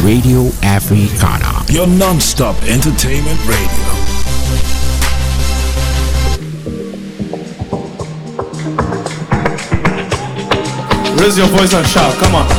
Radio Africana, your non-stop entertainment radio. Raise your voice and shout, come on.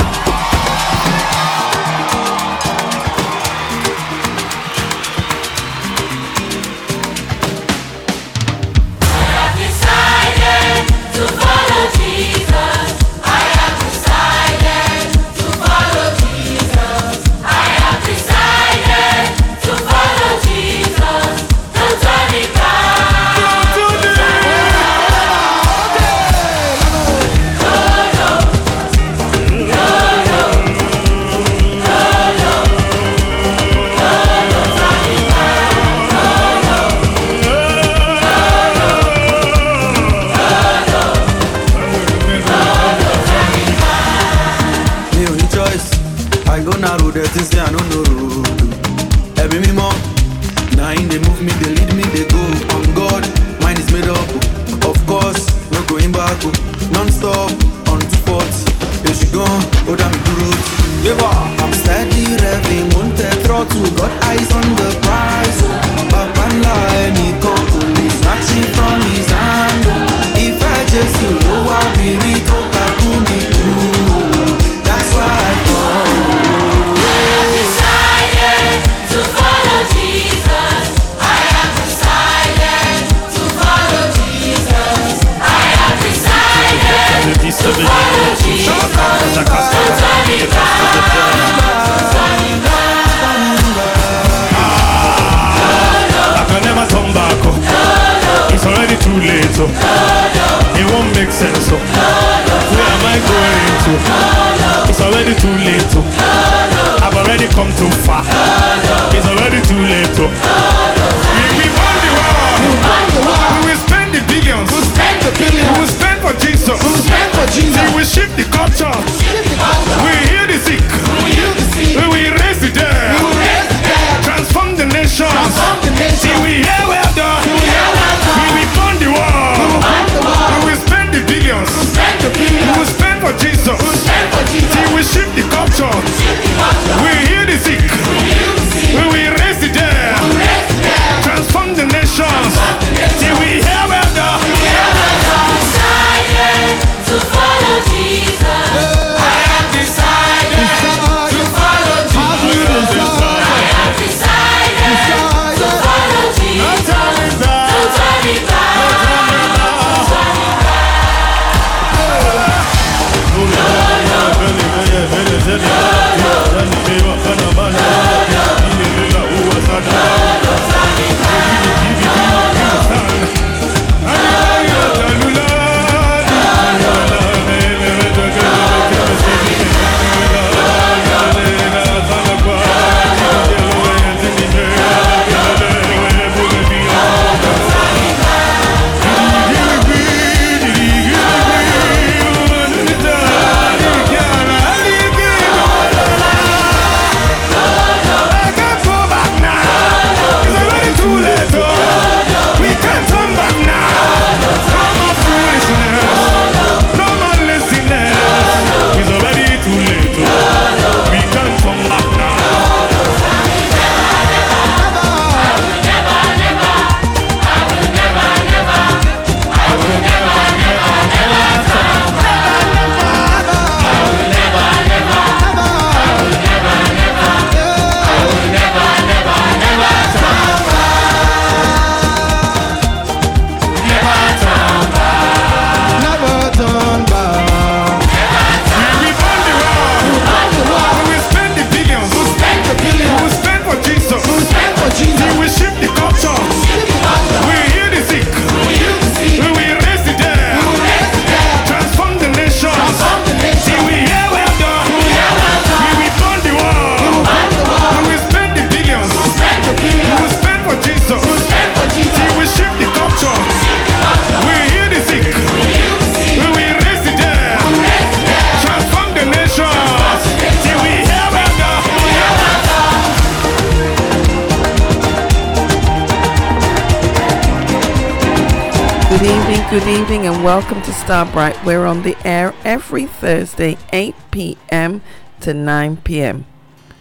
Good evening and welcome to Starbright. We're on the air every Thursday 8 p.m. to 9 p.m.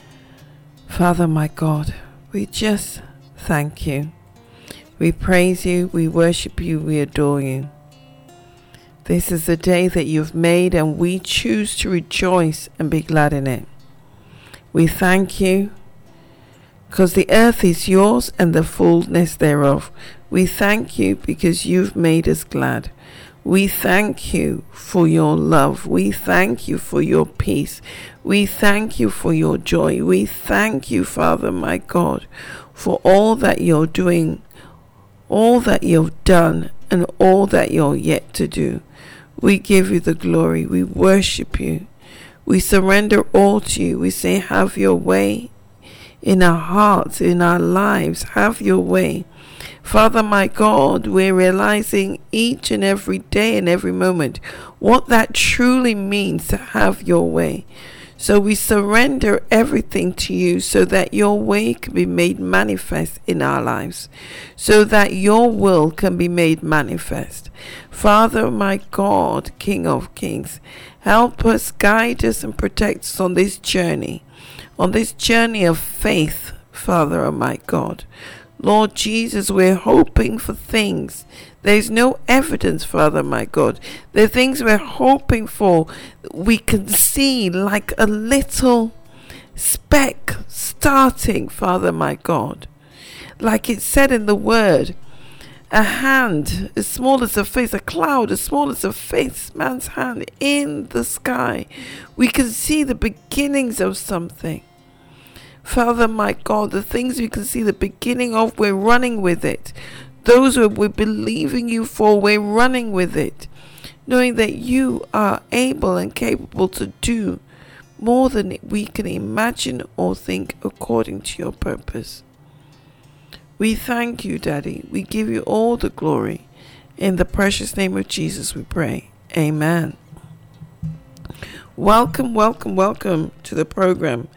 Father, my God, we just thank you. We praise you, we worship you, we adore you. This is the day that you've made, and we choose to rejoice and be glad in it. We thank you because the earth is yours and the fullness thereof. We thank you because you've made us glad. We thank you for your love. We thank you for your peace. We thank you for your joy. We thank you, Father, my God, for all that you're doing, all that you've done, and all that you're yet to do. We give you the glory. We worship you. We surrender all to you. We say, have your way in our hearts, in our lives. Have your way. Father, my God, we're realizing each and every day and every moment what that truly means to have your way. So we surrender everything to you so that your way can be made manifest in our lives, so that your will can be made manifest. Father, my God, King of Kings, help us, guide us, and protect us on this journey of faith, Father, my God. Lord Jesus, we're hoping for things. There's no evidence, Father, my God. The things we're hoping for, we can see like a little speck starting, Father, my God. Like it said in the word, a hand as small as a face, a cloud as small as a face, man's hand in the sky. We can see the beginnings of something. Father, my God, the things we can see the beginning of, we're running with it. Those we're believing you for, we're running with it, knowing that you are able and capable to do more than we can imagine or think according to your purpose. We thank you, Daddy. We give you all the glory. In the precious name of Jesus we pray. Amen. Welcome to the program.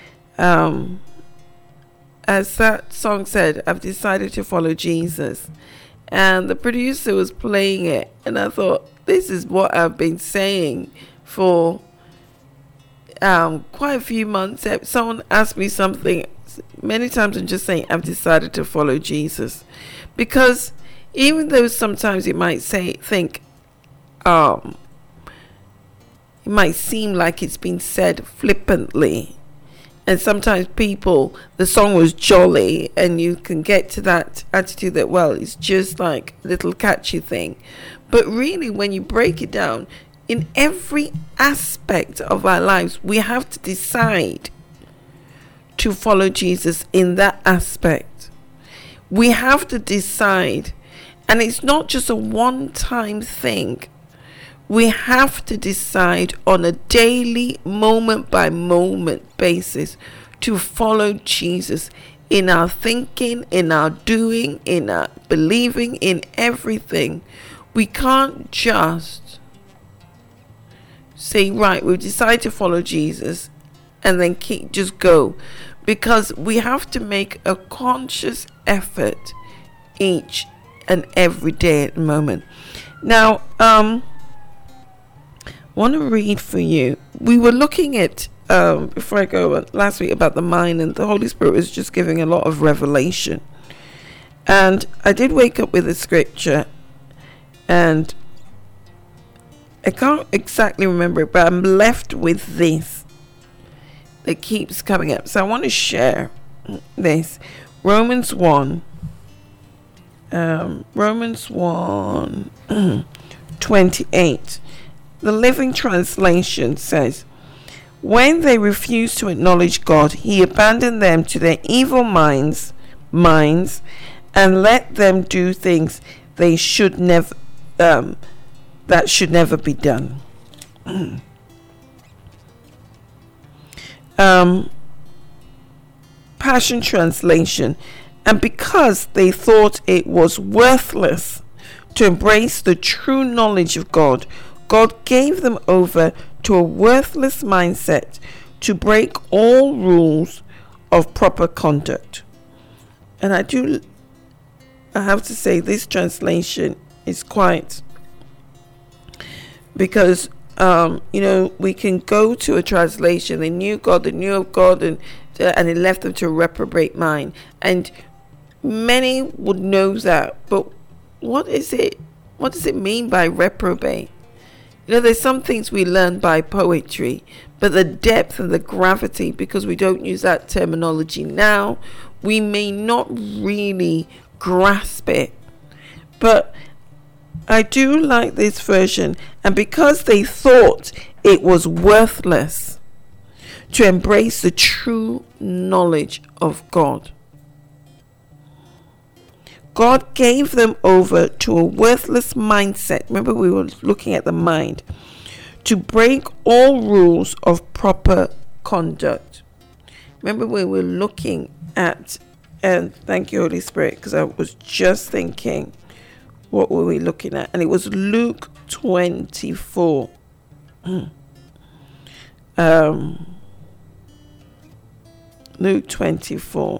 As that song said, I've decided to follow Jesus, and the producer was playing it, and I thought, this is what I've been saying for quite a few months. Someone asked me something many times, and just saying I've decided to follow Jesus, because even though sometimes you might think it might seem like it's been said flippantly. And sometimes the song was jolly, and you can get to that attitude that, well, it's just like a little catchy thing. But really, when you break it down, in every aspect of our lives, we have to decide to follow Jesus in that aspect. We have to decide. And it's not just a one-time thing. We have to decide on a daily, moment-by-moment basis to follow Jesus in our thinking, in our doing, in our believing, in everything. We can't just say, right, we've decided to follow Jesus and then just go. Because we have to make a conscious effort each and every day at the moment. Now, want to read for you. We were looking at before I go last week about the mind, and the Holy Spirit was just giving a lot of revelation, and I did wake up with a scripture, and I can't exactly remember it, but I'm left with this that keeps coming up, so I want to share this. Romans 1 28. The Living Translation says, when they refused to acknowledge God, he abandoned them to their evil minds, and let them do things they should never, that should never be done. Passion Translation, and because they thought it was worthless to embrace the true knowledge of God, God gave them over to a worthless mindset to break all rules of proper conduct. And I have to say, this translation is quite, because we can go to a translation, they knew God, they knew of God, and and it left them to a reprobate mind. And many would know that, but what is it? What does it mean by reprobate? There's some things we learn by poetry, but the depth and the gravity, because we don't use that terminology now, we may not really grasp it. But I do like this version, and because they thought it was worthless to embrace the true knowledge of God, God gave them over to a worthless mindset. Remember, we were looking at the mind, to break all rules of proper conduct. Remember, we were looking at, and thank you, Holy Spirit, because I was just thinking, what were we looking at? And it was Luke 24. Luke 24.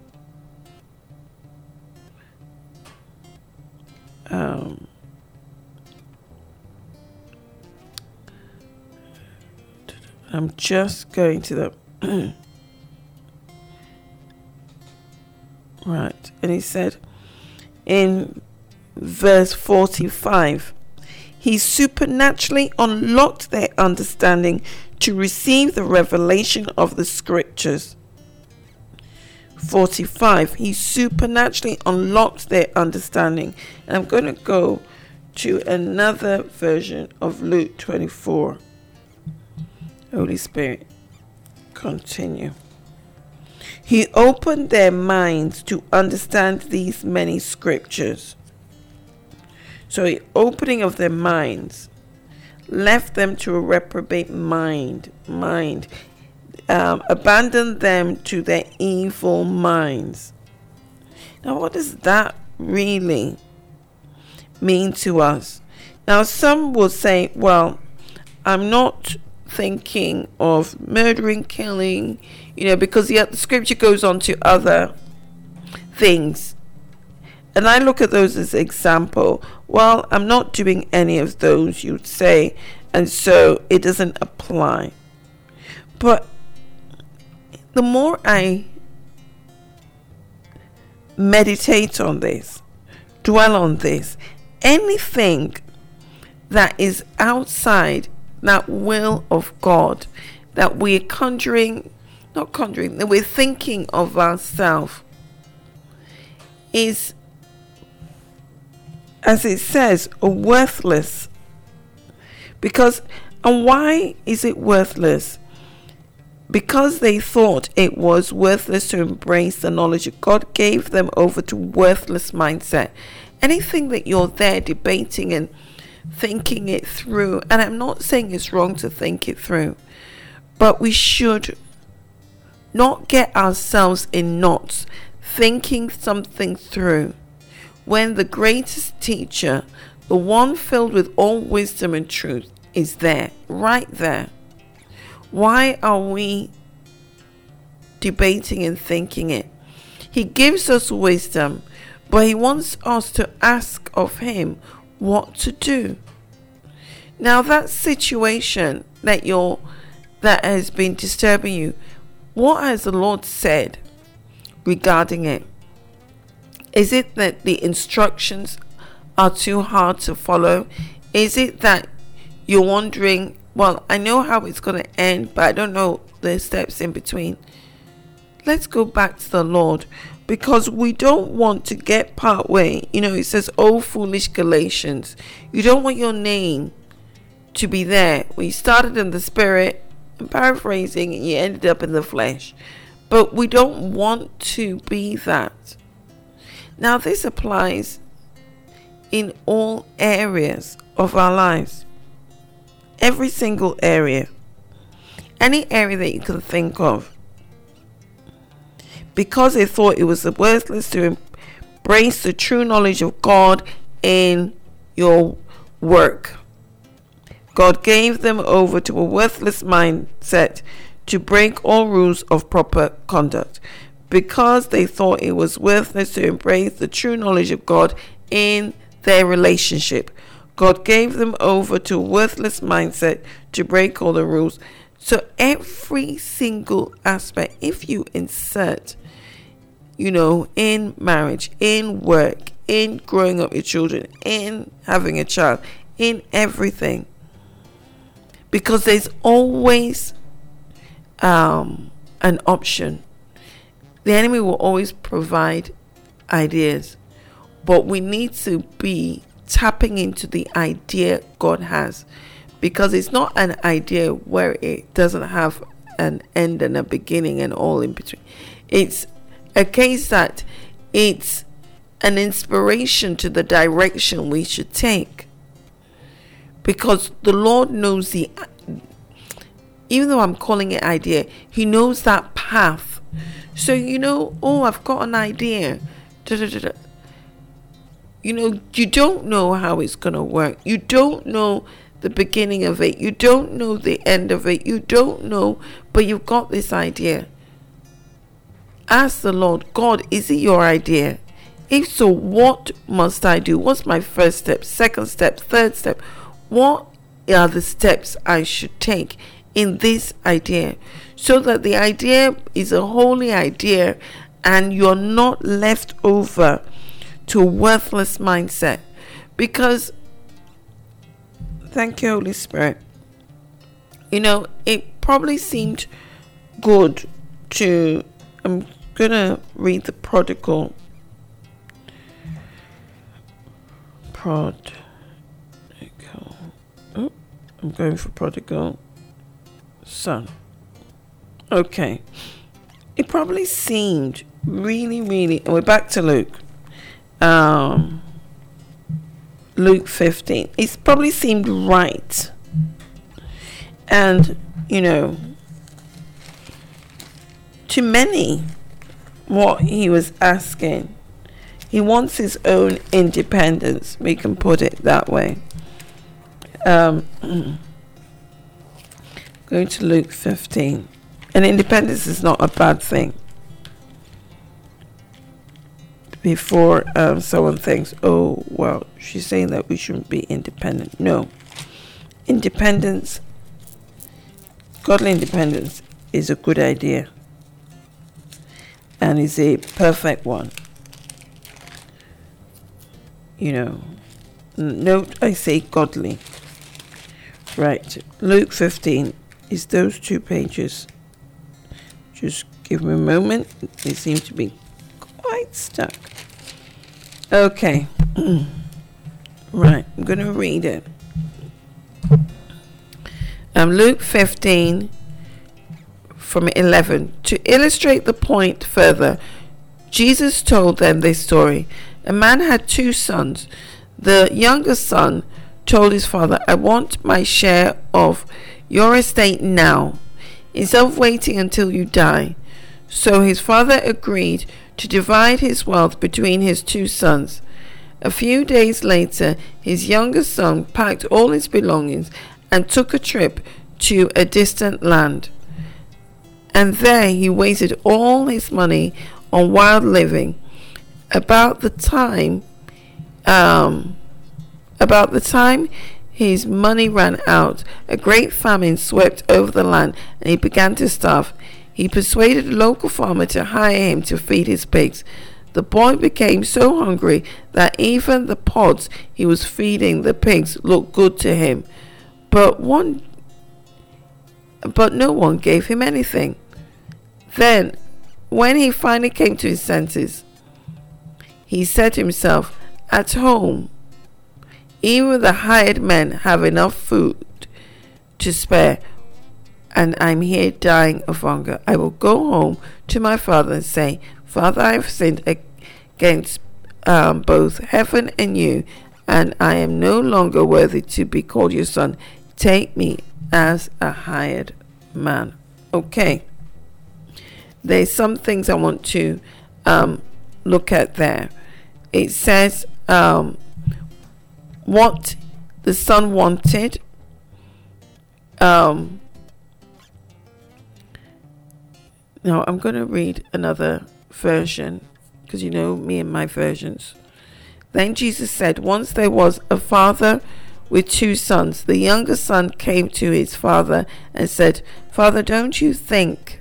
I'm just going to the right, and he said in verse 45, he supernaturally unlocked their understanding to receive the revelation of the scriptures. 45, he supernaturally unlocked their understanding. And I'm going to go to another version of Luke 24. Holy Spirit, continue. He opened their minds to understand these many scriptures. So the opening of their minds left them to a reprobate mind. Abandoned them to their evil minds. Now, what does that really mean to us? Now, some will say, well, I'm not thinking of murdering, killing, because the scripture goes on to other things. And I look at those as example. Well, I'm not doing any of those, you'd say, and so it doesn't apply. But the more I meditate on this, dwell on this, anything that is outside that will of God, that we're that we're thinking of ourselves, is, as it says, worthless. And why is it worthless? Because they thought it was worthless to embrace the knowledge of God, gave them over to worthless mindset. Anything that you're there debating and thinking it through, and I'm not saying it's wrong to think it through, but we should not get ourselves in knots thinking something through when the greatest teacher, the one filled with all wisdom and truth, is there, right there. Why are we debating and thinking it? He gives us wisdom, but he wants us to ask of him what to do. Now, that situation that has been disturbing you, what has the Lord said regarding it? Is it that the instructions are too hard to follow? Is it that you're wondering, well, I know how it's going to end, but I don't know the steps in between? Let's go back to the Lord, because we don't want to get part way. It says, oh, foolish Galatians. You don't want your name to be there. We started in the spirit, I'm paraphrasing, and you ended up in the flesh. But we don't want to be that. Now, this applies in all areas of our lives. Every single area. Any area that you can think of. Because they thought it was worthless to embrace the true knowledge of God in your work. God gave them over to a worthless mindset to break all rules of proper conduct. Because they thought it was worthless to embrace the true knowledge of God in their relationship, God gave them over to a worthless mindset to break all the rules. So every single aspect, if you insert, in marriage, in work, in growing up your children, in having a child, in everything, because there's always an option. The enemy will always provide ideas, but we need to be tapping into the idea God has, because it's not an idea where it doesn't have an end and a beginning and all in between. It's a case that it's an inspiration to the direction we should take, because the Lord knows even though I'm calling it idea, he knows that path. So I've got an idea, you don't know how it's going to work. You don't know the beginning of it. You don't know the end of it. You don't know, but you've got this idea. Ask the Lord, God, is it your idea? If so, what must I do? What's my first step, second step, third step? What are the steps I should take in this idea, so that the idea is a holy idea and you're not left over to a worthless mindset? Because, thank you, Holy Spirit, it probably seemed good to, I'm gonna read the prodigal I'm going for prodigal son. Okay, it probably seemed really, and we're back to Luke 15. It's probably seemed right, and to many, what he was asking, he wants his own independence, we can put it that way. Going to Luke 15, and independence is not a bad thing. Before someone thinks, oh well, she's saying that we shouldn't be independent. No, independence, godly independence, is a good idea and is a perfect one. Note I say godly. Right, Luke 15 is those 2 pages. Just give me a moment. They seem to be quite stuck. Okay. Right, I'm going to read it. Luke 15 from 11. To illustrate the point further, Jesus told them this story. A man had 2 sons. The younger son told his father, I want my share of your estate now, instead of waiting until you die. So his father agreed to divide his wealth between his 2 sons. A few days later, his younger son packed all his belongings and took a trip to a distant land. And there he wasted all his money on wild living. About the time his money ran out, a great famine swept over the land and he began to starve. He persuaded a local farmer to hire him to feed his pigs. The boy became so hungry that even the pods he was feeding the pigs looked good to him. But no one gave him anything. Then, when he finally came to his senses, he said to himself, at home, even the hired men have enough food to spare, and I'm here dying of hunger. I will go home to my father and say, Father, I have sinned against both heaven and you, and I am no longer worthy to be called your son. Take me as a hired man. Okay. There's some things I want to look at there. It says what the son wanted. Now I'm going to read another version, because you know me and my versions. Then Jesus said, once there was a father with 2 sons. The younger son came to his father and said, "Father, don't you think,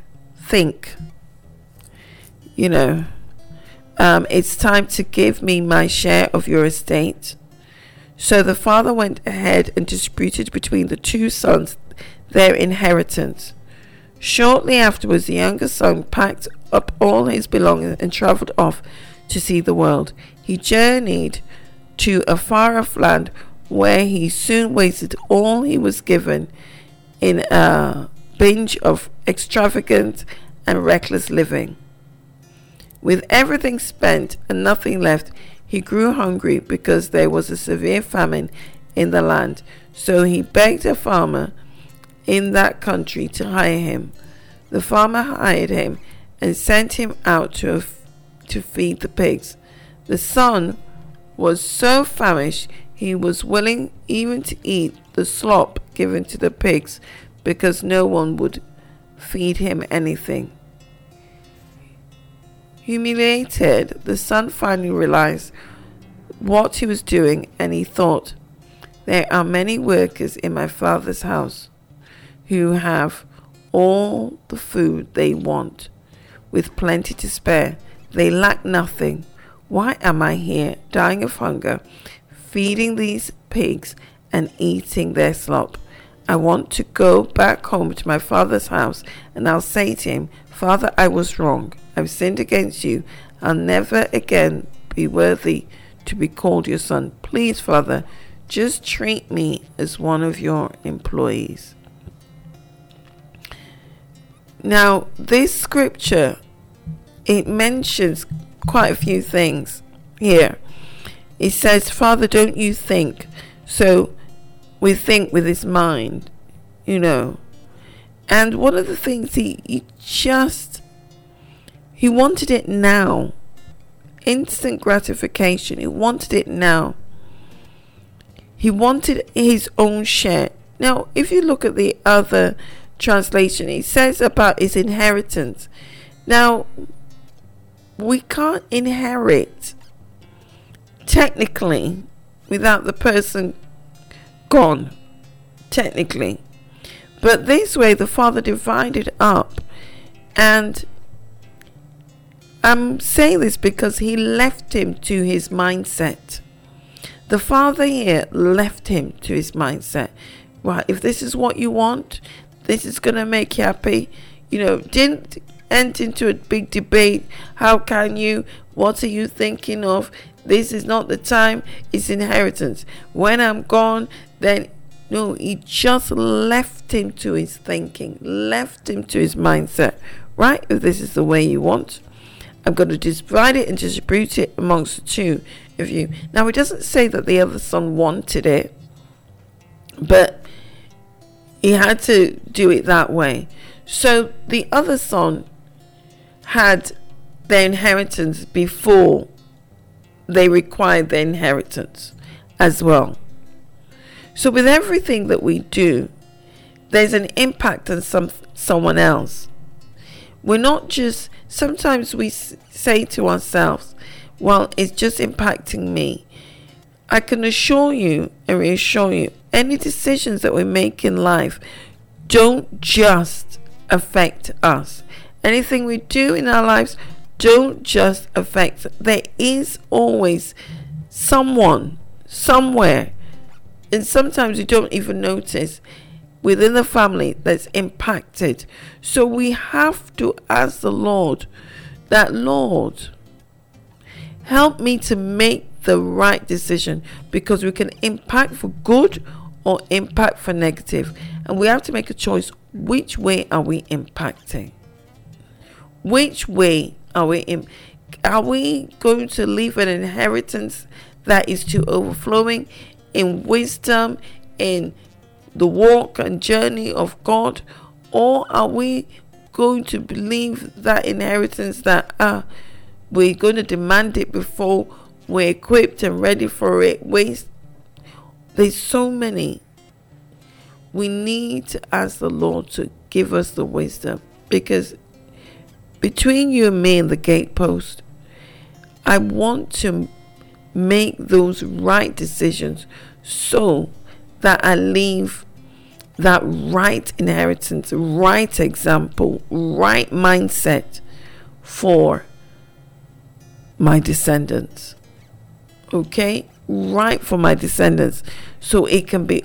it's time to give me my share of your estate?" So the father went ahead and disputed between the 2 sons their inheritance. Shortly afterwards, the younger son packed up all his belongings and traveled off to see the world. He journeyed to a far-off land where he soon wasted all he was given in a binge of extravagant and reckless living. With everything spent and nothing left, he grew hungry because there was a severe famine in the land. So he begged a farmer in that country to hire him. The farmer hired him and sent him out to feed the pigs. The son was so famished he was willing even to eat the slop given to the pigs because no one would feed him anything. Humiliated, the son finally realized what he was doing, and he thought, "There are many workers in my father's house who have all the food they want, with plenty to spare. They lack nothing. Why am I here, dying of hunger, feeding these pigs and eating their slop? I want to go back home to my father's house, and I'll say to him, 'Father, I was wrong. I've sinned against you. I'll never again be worthy to be called your son. Please, Father, just treat me as one of your employees.'" Now, this scripture, it mentions quite a few things here. It says, "Father, don't you think?" So we think with his mind, And one of the things he wanted it now. Instant gratification. He wanted it now. He wanted his own share. Now, if you look at the other translation, it says about his inheritance. Now, we can't inherit technically without the person gone, technically. But this way, the father divided up, and I'm saying this because he left him to his mindset. The father here left him to his mindset. Right, if this is what you want, this is going to make you happy. Didn't enter into a big debate. How can you? What are you thinking of? This is not the time. It's inheritance. When I'm gone, then no, he just left him to his thinking, left him to his mindset. Right, if this is the way you want, I'm going to divide it and distribute it amongst the 2 of you. Now, it doesn't say that the other son wanted it, but he had to do it that way. So the other son had their inheritance before they required their inheritance as well. So with everything that we do, there's an impact on someone else. We're not just, sometimes we say to ourselves, well, it's just impacting me. I can assure you and reassure you, any decisions that we make in life don't just affect us. Anything we do in our lives don't just affect. There is always someone, somewhere, and sometimes you don't even notice, within the family that's impacted. So we have to ask the Lord that, Lord, help me to make the right decision, because we can impact for good or impact for negative, and we have to make a choice. Which way are we impacting? Which way are we going to leave an inheritance that is to overflowing in wisdom, in the walk and journey of God, or are we going to believe that inheritance that we're going to demand it before we're equipped and ready for it? There's so many. We need to ask the Lord to give us the wisdom, because between you and me and the gatepost, I want to make those right decisions so that I leave that right inheritance, right example, right mindset for my descendants. Okay? Right for my descendants. So it can be,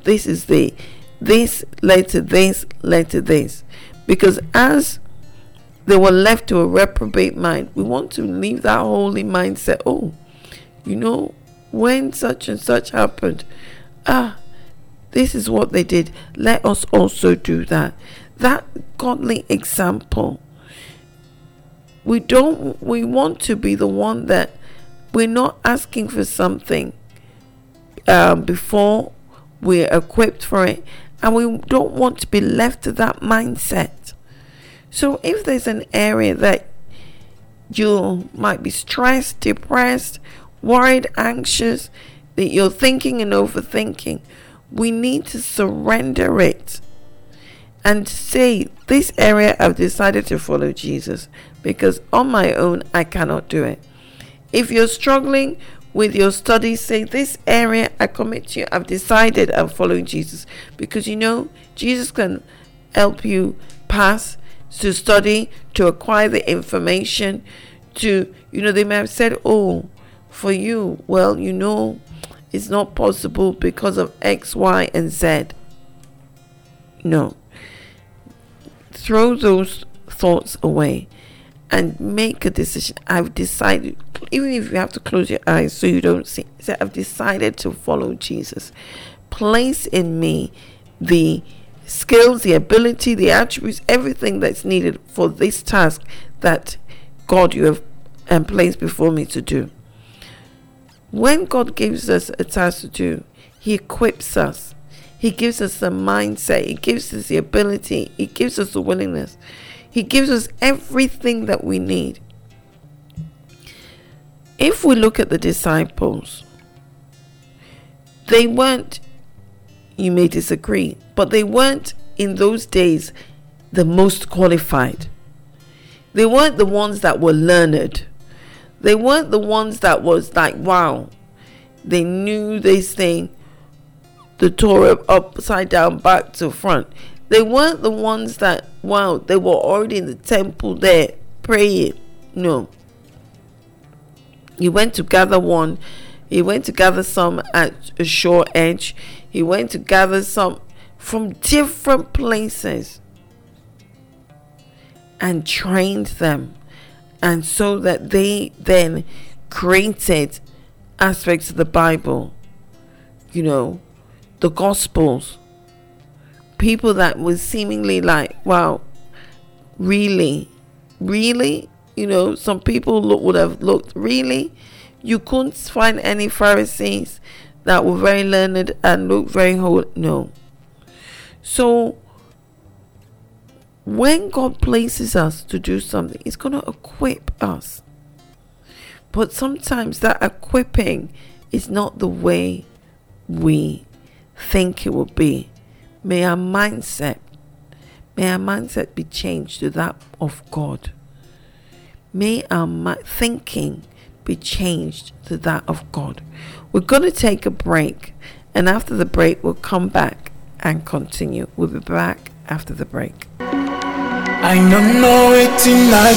this led to this, led to this. Because as they were left to a reprobate mind, we want to leave that holy mindset. When such and such happened, this is what they did. Let us also do that. That godly example. We want to be the one that we're not asking for something before we're equipped for it, and we don't want to be left to that mindset. So if there's an area that you might be stressed, depressed, worried, anxious, that you're thinking and overthinking, we need to surrender it and say, this area I've decided to follow Jesus, because on my own I cannot do it. If you're struggling with your studies, say, this area I commit to you. I've decided I'm following Jesus, because Jesus can help you pass, to study, to acquire the information, to they may have said, for you, it's not possible because of X, Y, and Z. No. Throw those thoughts away and make a decision. I've decided, even if you have to close your eyes so you don't see, say, I've decided to follow Jesus. Place in me the skills, the ability, the attributes, everything that's needed for this task that God you have placed before me to do. When God gives us a task to do, He equips us. He gives us the mindset. He gives us the ability. He gives us the willingness. He gives us everything that we need. If we look at the disciples, they weren't, you may disagree, but they weren't in those days the most qualified. They weren't the ones that were learned. They weren't the ones that was like, wow, they knew this thing, the Torah upside down, back to front. They weren't the ones that, wow, they were already in the temple there praying. No. He went to gather one. He went to gather some at a shore edge. He went to gather some from different places and trained them. And so that they then created aspects of the Bible, the Gospels. People that was seemingly like, wow, really? Some people would have looked, really? You couldn't find any Pharisees that were very learned and looked very holy? No. So, when God places us to do something, He's going to equip us. But sometimes that equipping is not the way we think it will be. May our mindset be changed to that of God. May our thinking be changed to that of God. We're going to take a break, and after the break, we'll come back and continue. We'll be back after the break. I don't know it in I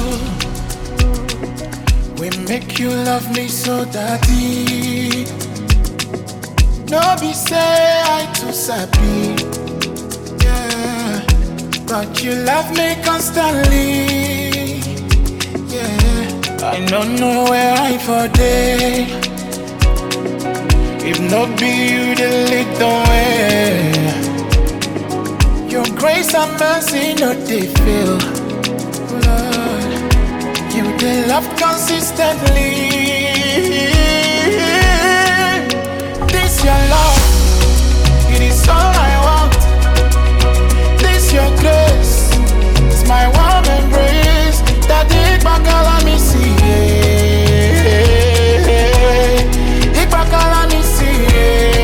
do. We make you love me so daddy. No be say I too sappy. Yeah. But you love me constantly. Yeah. I don't know where I for day. If not be you, the little way. Your grace and mercy, no they feel. Lord, you they love consistently. This your love, it is all I want. This your grace, it's my warm embrace. That it back all me see. It back all me see.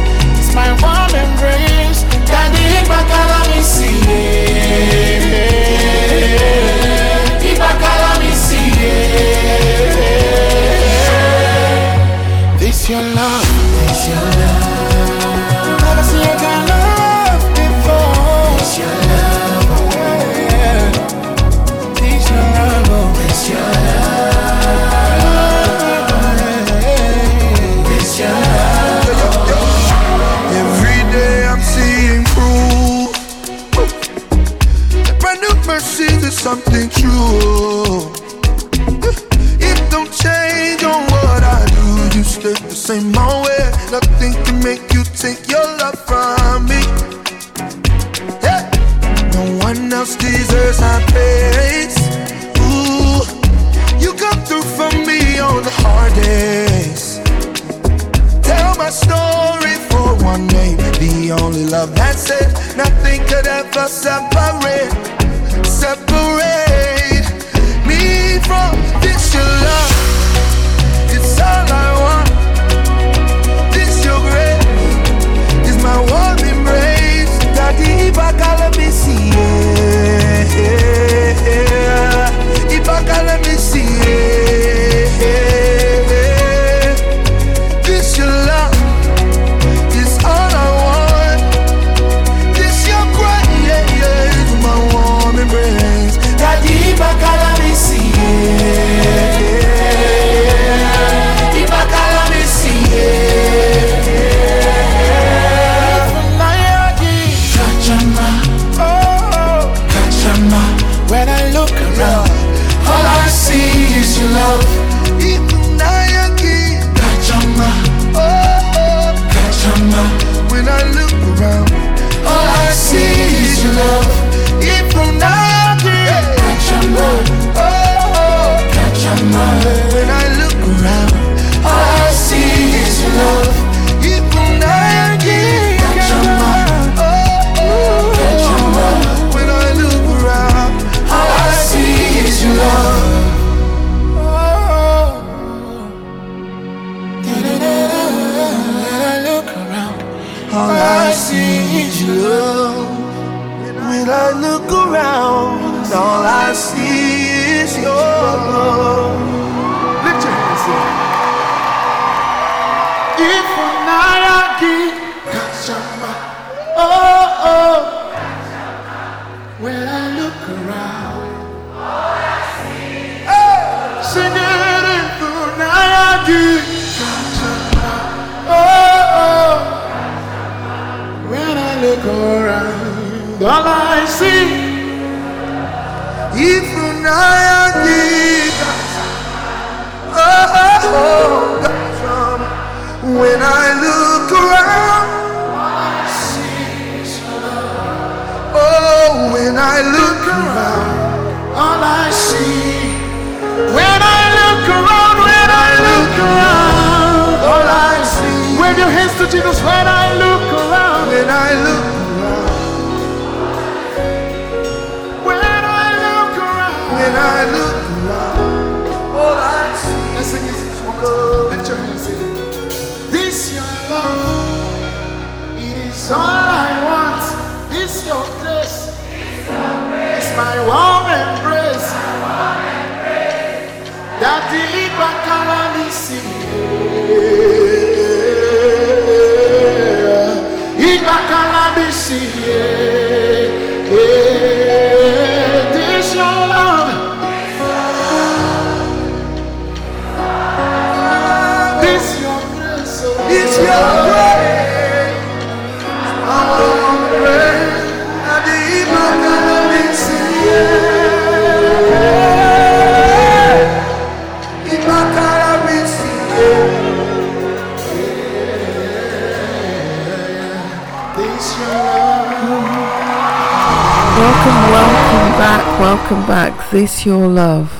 My warm embrace, daddy, back all me see. This your love. This your love. Never seen a kind of love before. This your love. Yeah. This your love. This your love. This your love. Every day I'm seeing proof. Brand new mercies is something true. It don't change on what I do. You stay the same old way. Nothing can make you take your love from me. Yeah. No one else deserves our praise. Ooh, you come through for me on the hard days. Tell my story for one day. The only love that's it. Nothing could ever separate me from this your love. It's all I want. This your grace is my warm embrace. Daddy, let me see it. Let me see it. This your love is all I want. This your grace is my warm embrace. Daddy, let me see it. Let me see it. Kachama, when I look around, all I see is your love. Kachama, Kachama, when I look around, all I see is your love. Kachama, when I look around, all I see is your love. Kachama, when I look around, all I see is your love. When I look around, all I see is your love. When I look around, all I see is your love. Lift your hands up. If I give Kachama, when I look around, all I see is sing it. If I give Kachama, when I look around, all I see. If I give when I look around, all I see is your love. Oh, when I look around, all I see. When I look around, all I see. Wave your hands to Jesus. When I look around, when I look around, when I look around, all I see. Let's sing this. Lift your hands in. This your love, it is all I want. This your grace, it's my warm embrace. That deliver calamity. Iba calamity. This your love. This your grace. This your grace. Our grace. That deliver calamity. Welcome back. This your love.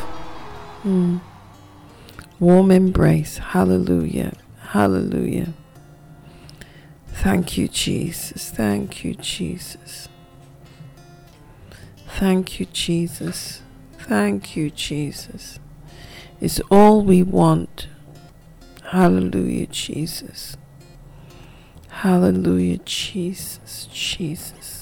Warm embrace. Hallelujah. Hallelujah. Thank you, Jesus. Thank you, Jesus. Thank you, Jesus. Thank you, Jesus. It's all we want. Hallelujah, Jesus. Hallelujah, Jesus. Jesus.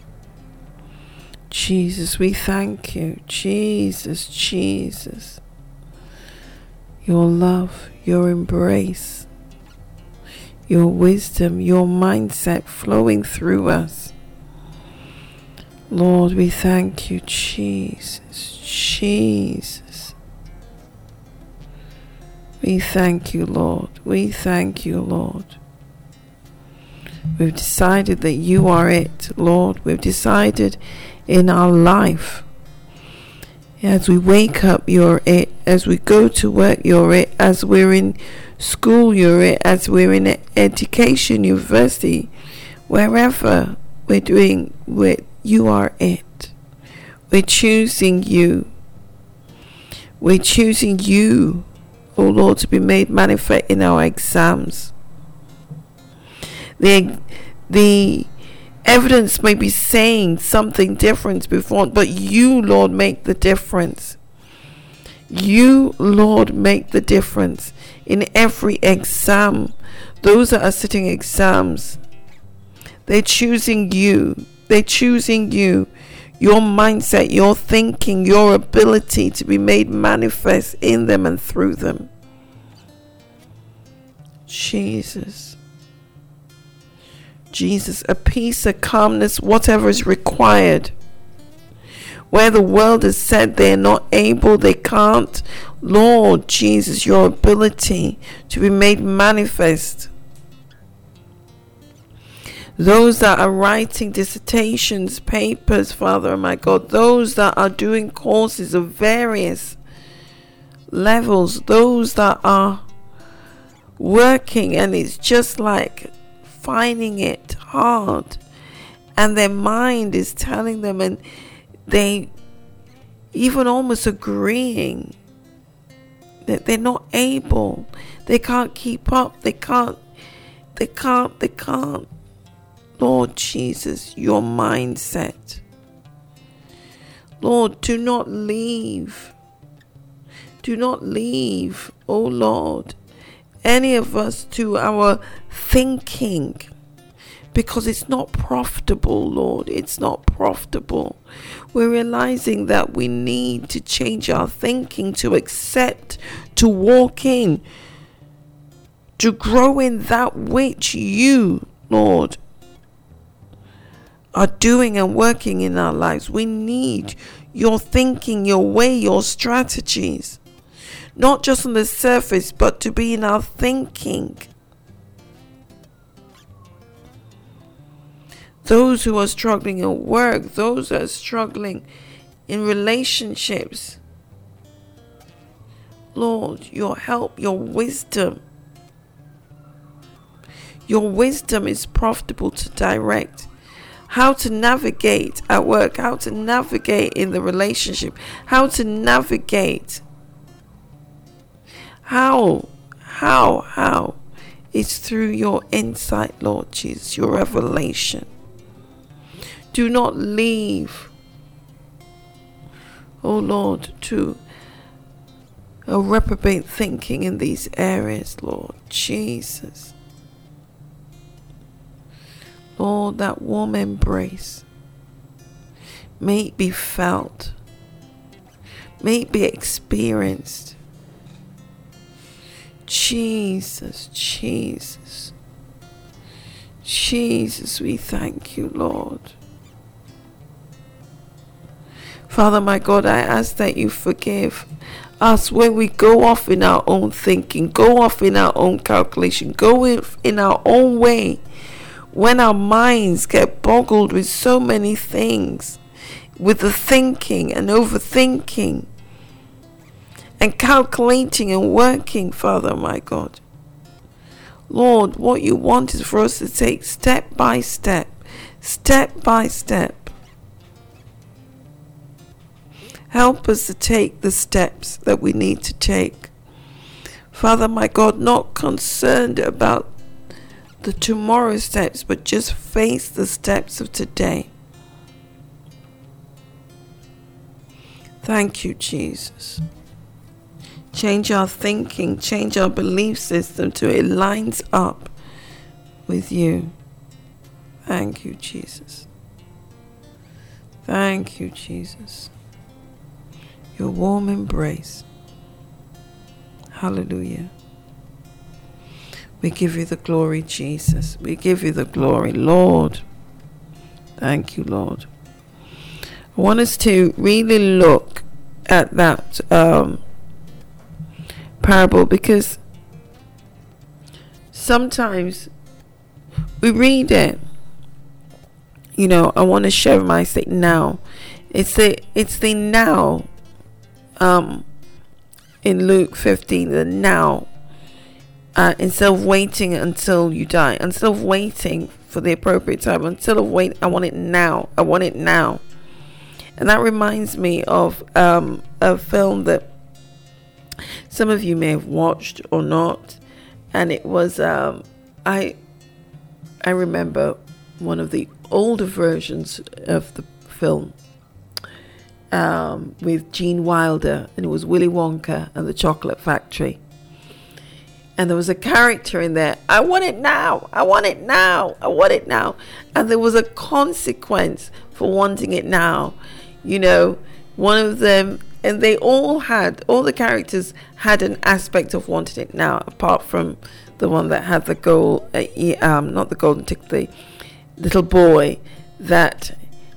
Jesus, we thank you. Jesus, Jesus. Your love, your embrace. your wisdom, your mindset flowing through us. Lord, we thank you, Jesus. Jesus. We thank you, Lord. We thank you, Lord. We've decided that you are it, Lord. We've decided in our life, as we wake up, you're it. As we go to work, you're it. As we're in school, you're it. As we're in education, university, wherever we're doing, you are it. We're choosing you. We're choosing you, oh Lord, to be made manifest in our exams. The evidence may be saying something different before, but you, Lord, make the difference. You, Lord, make the difference in every exam. Those that are sitting exams, they're choosing you. They're choosing you. Your mindset, your thinking, your ability to be made manifest in them and through them. Jesus. Jesus, a peace, a calmness, whatever is required. Where the world has said they're not able, they can't. Lord Jesus, your ability to be made manifest. Those that are writing dissertations, papers, Father, my God, those that are doing courses of various levels, those that are working, and it's just like finding it hard, and their mind is telling them, and they even almost agreeing that they're not able, they can't keep up, they can't. Lord Jesus, your mindset. Lord, do not leave, oh Lord, any of us to our thinking, because it's not profitable, Lord. It's not profitable. We're realizing that we need to change our thinking, to accept, to walk in, to grow in that which you, Lord, are doing and working in our lives. We need your thinking, your way, your strategies. Not just on the surface, but to be in our thinking. Those who are struggling at work, those who are struggling in relationships. Lord, your help, your wisdom. Your wisdom is profitable to direct. How to navigate at work, how to navigate in the relationship, how to navigate. How? It's through your insight, Lord Jesus, your revelation. Do not leave, oh Lord, to a reprobate thinking in these areas, Lord Jesus. Lord, that warm embrace, may it be felt, may it be experienced. Jesus, we thank you, Lord. Father, my God, I ask that you forgive us when we go off in our own thinking, go off in our own calculation, go in our own way. When our minds get boggled with so many things, with the thinking and overthinking and calculating and working, Father, my God. Lord, what you want is for us to take step by step. Help us to take the steps that we need to take. Father, my God, not concerned about the tomorrow steps, but just face the steps of today. Thank you, Jesus. Change our thinking, change our belief system to it lines up with you. Thank you, Jesus. Thank you, Jesus. Your warm embrace. Hallelujah. We give you the glory, Jesus. We give you the glory, Lord. Thank you, Lord. I want us to really look at that parable, because sometimes we read it. You know, I want to share my say now. It's the now. In Luke 15, the now. Instead of waiting until you die, instead of waiting for the appropriate time, instead of wait, I want it now. I want it now. And that reminds me of a film that some of you may have watched or not, and it was I remember one of the older versions of the film with Gene Wilder, and it was Willy Wonka and the Chocolate Factory. And there was a character in there, I want it now, I want it now, I want it now. And there was a consequence for wanting it now. You know, one of them, and they all the characters had an aspect of wanting it now, apart from the one that had the gold, not the golden ticket, the little boy that,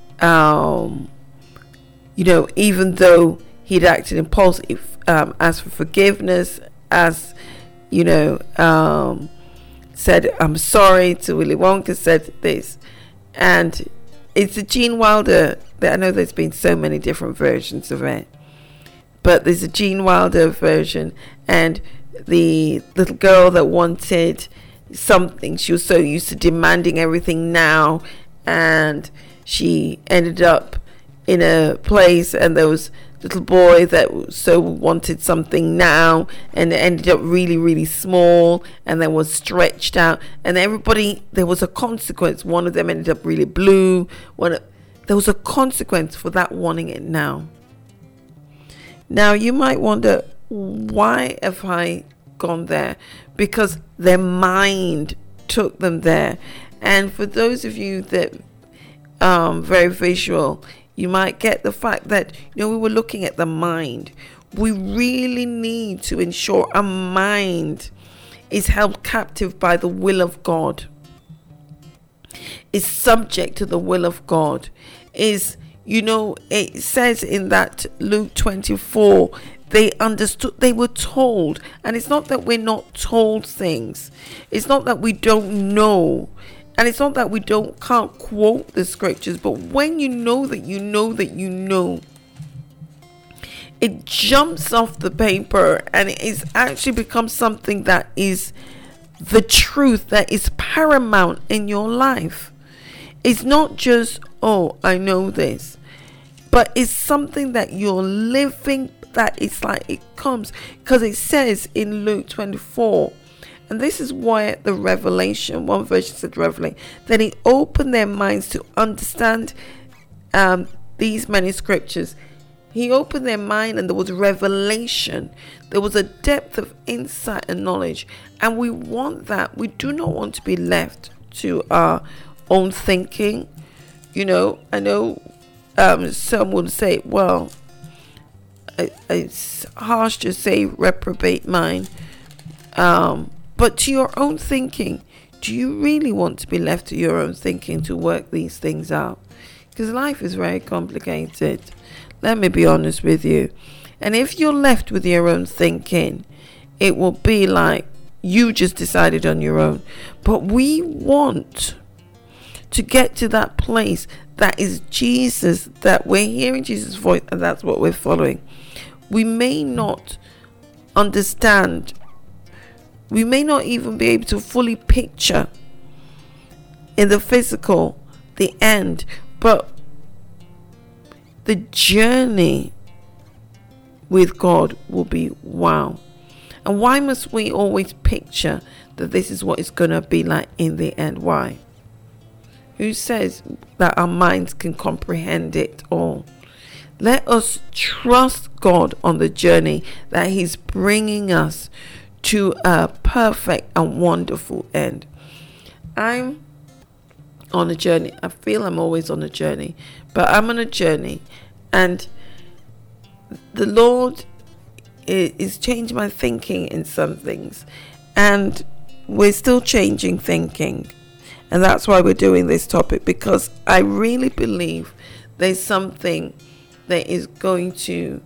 you know, even though he'd acted impulsive, asked for forgiveness, as you know, said I'm sorry to Willy Wonka, said this, and it's a Gene Wilder. I know there's been so many different versions of it, but there's a Gene Wilder version, and the little girl that wanted something, she was so used to demanding everything now, and she ended up in a place, and there was little boy that so wanted something now, and it ended up really, really small, and then was stretched out, and everybody, there was a consequence. One of them ended up really blue. There was a consequence for that wanting it now. Now you might wonder, why have I gone there? Because their mind took them there. And for those of you that very visual, you might get the fact that, you know, we were looking at the mind. We really need to ensure our mind is held captive by the will of God, is subject to the will of God, is, you know, it says in that Luke 24, they understood, they were told. And it's not that we're not told things. It's not that we don't know. And it's not that we can't quote the scriptures, but when you know that you know that you know, it jumps off the paper, and it is actually becomes something that is the truth, that is paramount in your life. It's not just, oh, I know this, but it's something that you're living, that it's like it comes, because it says in Luke 24, and this is why the revelation, one version said revelation, that he opened their minds to understand these many scriptures. He opened their mind, and there was revelation. There was a depth of insight and knowledge. And we want that. We do not want to be left to our own thinking. You know, I know some would say, well, it's harsh to say reprobate mind. But to your own thinking, do you really want to be left to your own thinking to work these things out? Because life is very complicated. Let me be honest with you. And if you're left with your own thinking, it will be like you just decided on your own. But we want to get to that place that is Jesus, that we're hearing Jesus' voice, and that's what we're following. We may not understand. We may not even be able to fully picture in the physical the end, but the journey with God will be wow. And why must we always picture that this is what it's going to be like in the end? Why? Who says that our minds can comprehend it all? Let us trust God on the journey that He's bringing us to a perfect and wonderful end. I'm on a journey. I feel I'm always on a journey, but I'm on a journey, and the Lord is changing my thinking in some things. And we're still changing thinking. And that's why we're doing this topic, because I really believe there's something that is going to,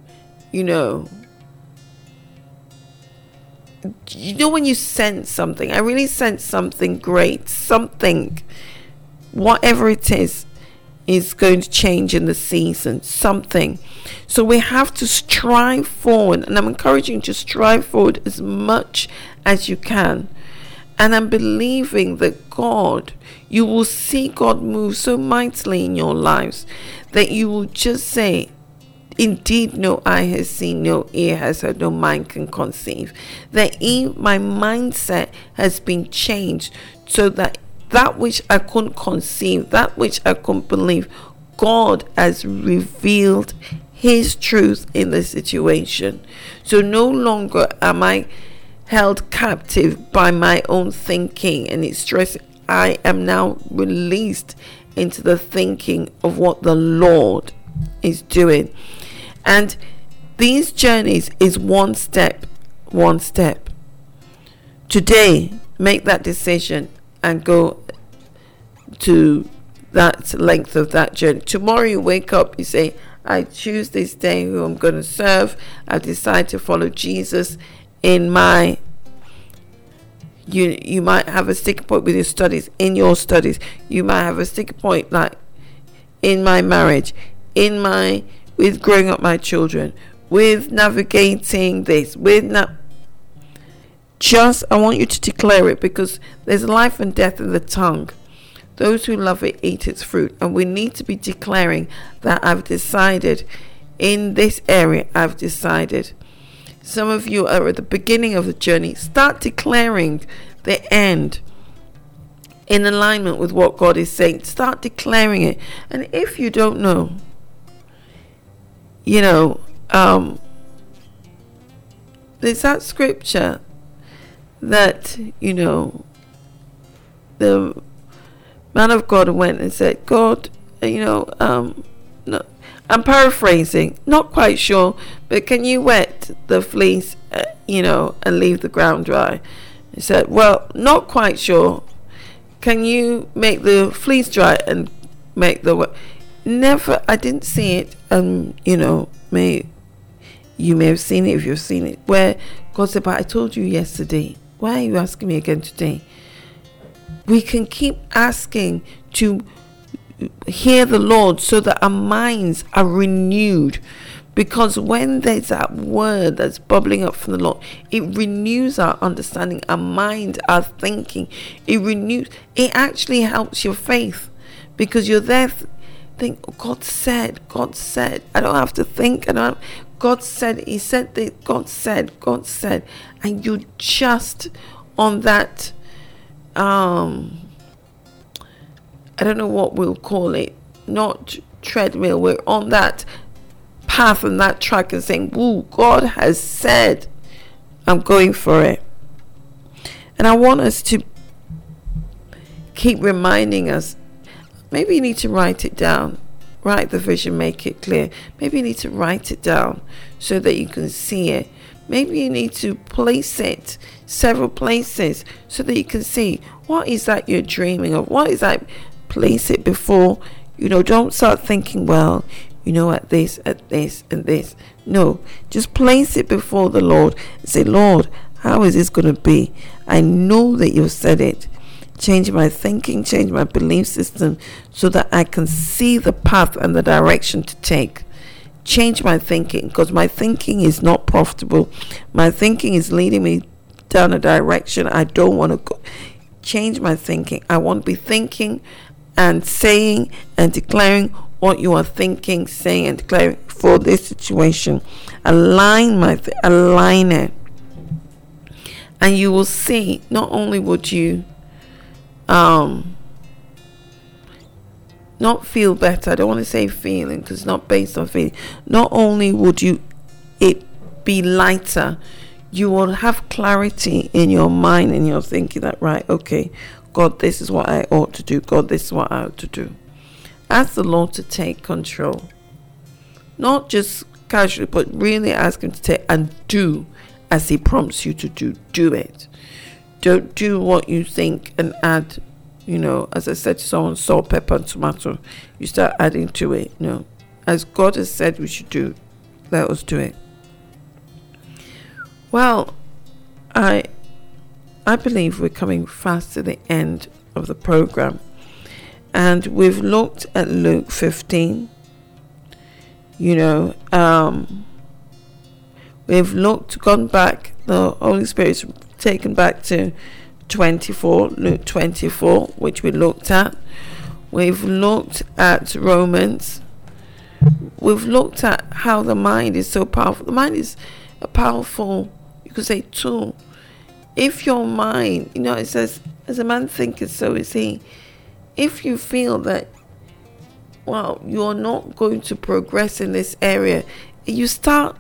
when you sense something, I really sense something great, something, whatever it is going to change in the season, something. So we have to strive forward, and I'm encouraging you to strive forward as much as you can. And I'm believing that God, you will see God move so mightily in your lives that you will just say, indeed, no eye has seen, no ear has heard, no mind can conceive. That my mindset has been changed so that which I couldn't conceive, that which I couldn't believe, God has revealed His truth in the situation. So no longer am I held captive by my own thinking and its stress. I am now released into the thinking of what the Lord is doing. And these journeys is one step. Today, make that decision and go to that length of that journey. Tomorrow you wake up, you say, I choose this day who I'm going to serve. I decide to follow Jesus in my... You might have a sticky point with your studies. In your studies, you might have a sticky point like in my marriage, with growing up my children, with navigating this, I want you to declare it, because there's life and death in the tongue. Those who love it eat its fruit, and we need to be declaring that I've decided in this area. I've decided. Some of you are at the beginning of the journey. Start declaring the end in alignment with what God is saying. Start declaring it. And if you don't know, there's that scripture that, the man of God went and said, God, no, I'm paraphrasing, not quite sure, but can you wet the fleece, and leave the ground dry? He said, well, not quite sure. Can you make the fleece dry and make the wet? Never, I didn't see it. You may have seen it if you've seen it, where God said, but I told you yesterday. Why are you asking me again today? We can keep asking to hear the Lord so that our minds are renewed, because when there's that word that's bubbling up from the Lord, it renews our understanding, our mind, our thinking. It actually helps your faith, because you're there think, oh, God said, I don't have to think, God said, He said that, God said, and you just on that I don't know what we'll call it, not treadmill, we're on that path and that track and saying, ooh, God has said, I'm going for it. And I want us to keep reminding us, maybe you need to write it down, write the vision, make it clear. Maybe you need to write it down so that you can see it. Maybe you need to place it several places so that you can see, what is that you're dreaming of? What is that? Place it before, don't start thinking, well, at this, and this. No, just place it before the Lord and say, Lord, how is this going to be? I know that you've said it. Change my thinking, change my belief system so that I can see the path and the direction to take. Change my thinking, because my thinking is not profitable. My thinking is leading me down a direction I don't want to go. Change my thinking. I want to be thinking and saying and declaring what you are thinking, saying and declaring for this situation. Align it. And you will see, not only would you not feel better, I don't want to say feeling because it's not based on feeling. Not only would it be lighter, you will have clarity in your mind and you're thinking that, right, okay, God, this is what I ought to do. God, this is what I ought to do. Ask the Lord to take control. Not just casually, but really ask Him to take and do as He prompts you to do. Do it. Don't do what you think and add, as I said to someone, salt, pepper, and tomato. You start adding to it. As God has said we should do, let us do it. Well, I believe we're coming fast to the end of the program, and we've looked at Luke 15. We've gone back. The Holy Spirit's taken back to 24, Luke 24, which we looked at. We've looked at Romans. We've looked at how the mind is so powerful. The mind is a powerful, you could say, tool. If your mind, it says, as a man thinketh, so is he. If you feel that, you're not going to progress in this area, you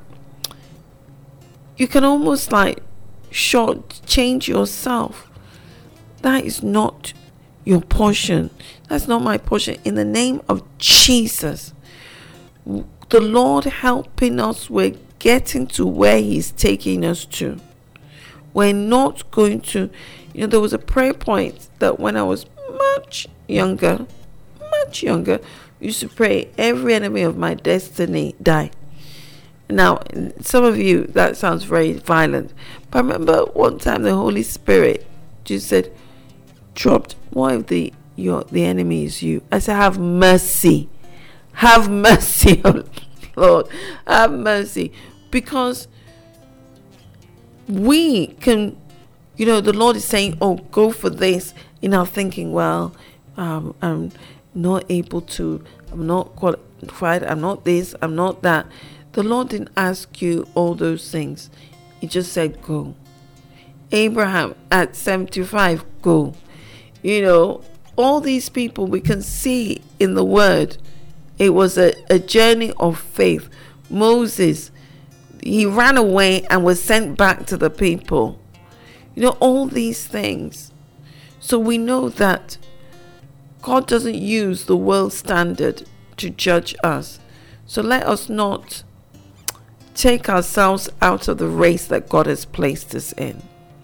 can almost change yourself. That is not your portion. That's not my portion. In the name of Jesus, the Lord helping us, we're getting to where He's taking us to. We're not going to, there was a prayer point that when I was much younger, used to pray, every enemy of my destiny die. Now, some of you, that sounds very violent. But I remember one time the Holy Spirit just said, dropped, what if the enemy is you? I said, have mercy. Have mercy, oh Lord. Have mercy. Because we can, the Lord is saying, go for this. Thinking, I'm not able to, I'm not qualified, I'm not this, I'm not that. The Lord didn't ask you all those things. He just said, go. Abraham at 75, go. All these people we can see in the Word. It was a journey of faith. Moses, he ran away and was sent back to the people. All these things. So we know that God doesn't use the world standard to judge us. So let us not take ourselves out of the race that God has placed us in.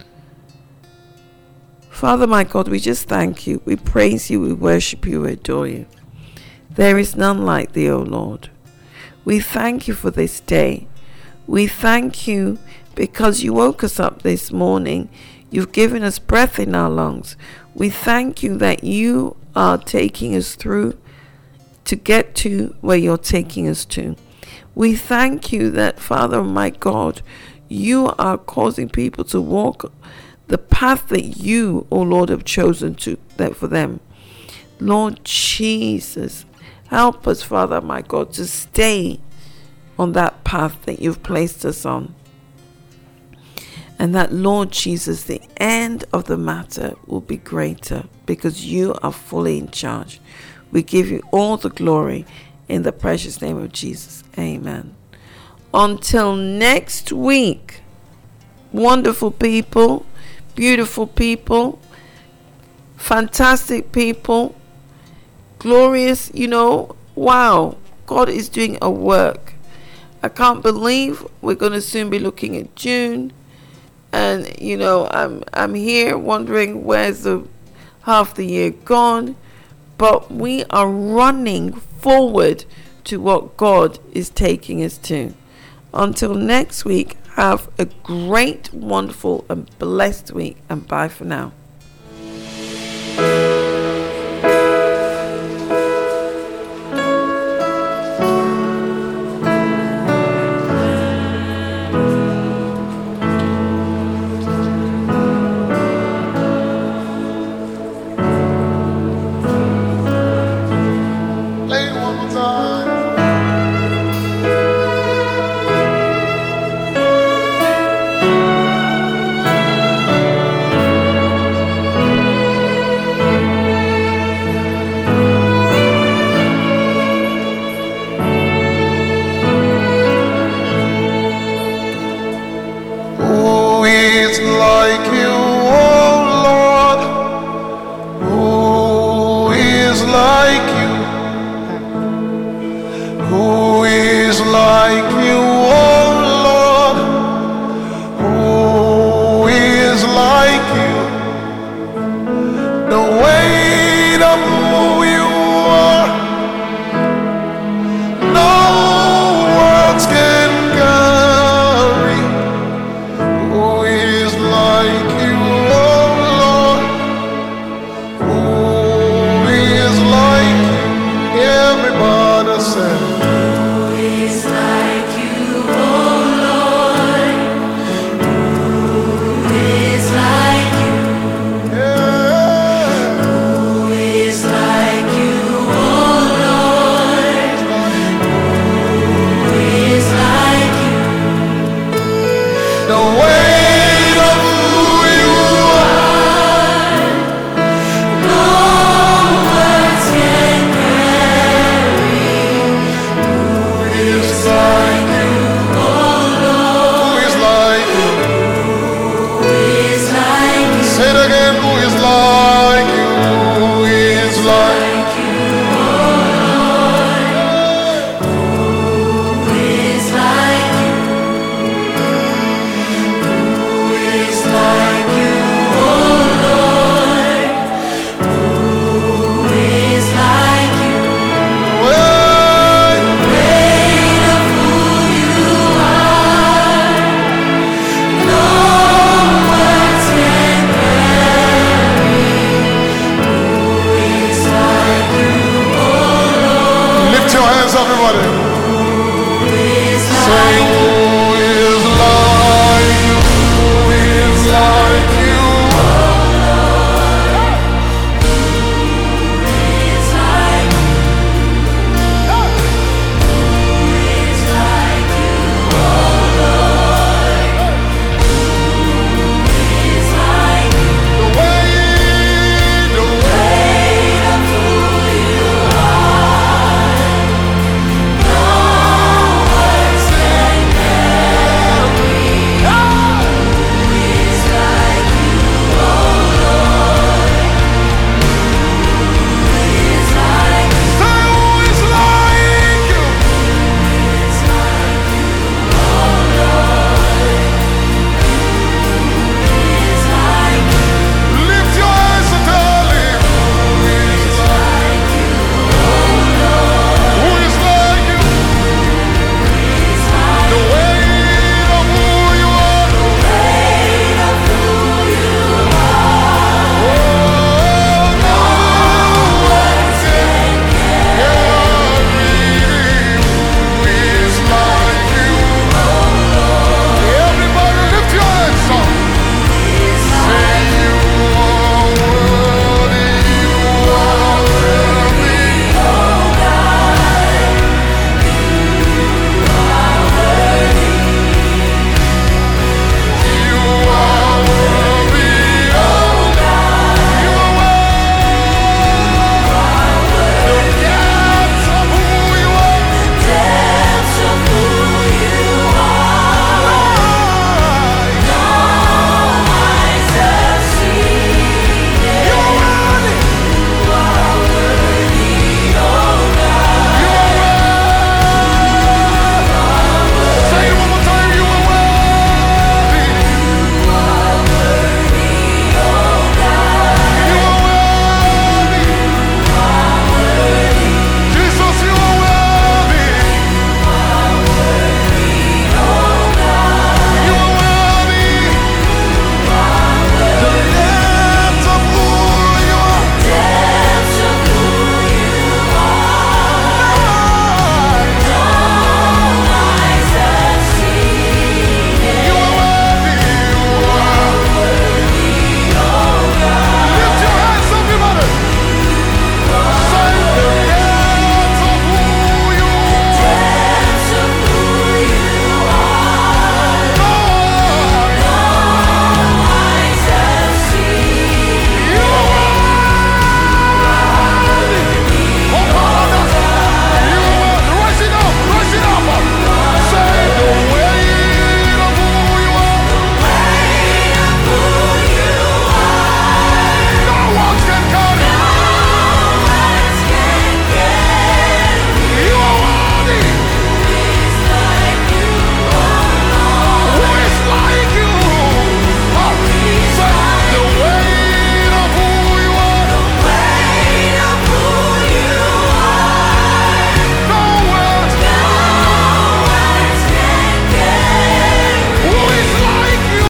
Father, my God, we just thank you. We praise you. We worship you. We adore you. There is none like thee, O Lord. We thank you for this day. We thank you because you woke us up this morning. You've given us breath in our lungs. We thank you that you are taking us through to get to where you're taking us to. We thank you that, Father, my God, you are causing people to walk the path that you, O Lord, have chosen for them. Lord Jesus, help us, Father, my God, to stay on that path that you've placed us on. And that, Lord Jesus, the end of the matter will be greater because you are fully in charge. We give you all the glory in the precious name of Jesus. Amen. Until next week, wonderful people, beautiful people, fantastic people, glorious, wow, God is doing a work. I can't believe we're going to soon be looking at June. And, I'm here wondering where's the half the year gone. But we are running forward to what God is taking us to. Until next week, have a great, wonderful, and blessed week. And bye for now.